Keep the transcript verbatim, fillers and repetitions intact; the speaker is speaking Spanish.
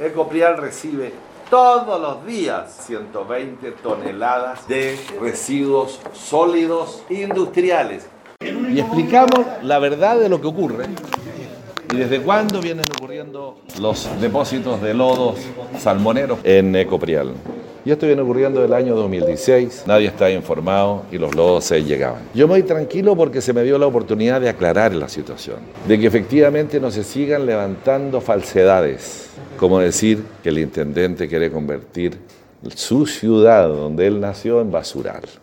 Ecoprial recibe todos los días ciento veinte toneladas de residuos sólidos industriales. Y explicamos la verdad de lo que ocurre y desde cuándo vienen ocurriendo los depósitos de lodos salmoneros en Ecoprial. Y esto viene ocurriendo desde el año dos mil dieciséis, nadie estaba informado y los lodos se llegaban. Yo me voy tranquilo porque se me dio la oportunidad de aclarar la situación, de que efectivamente no se sigan levantando falsedades, como decir que el intendente quiere convertir su ciudad donde él nació en basural.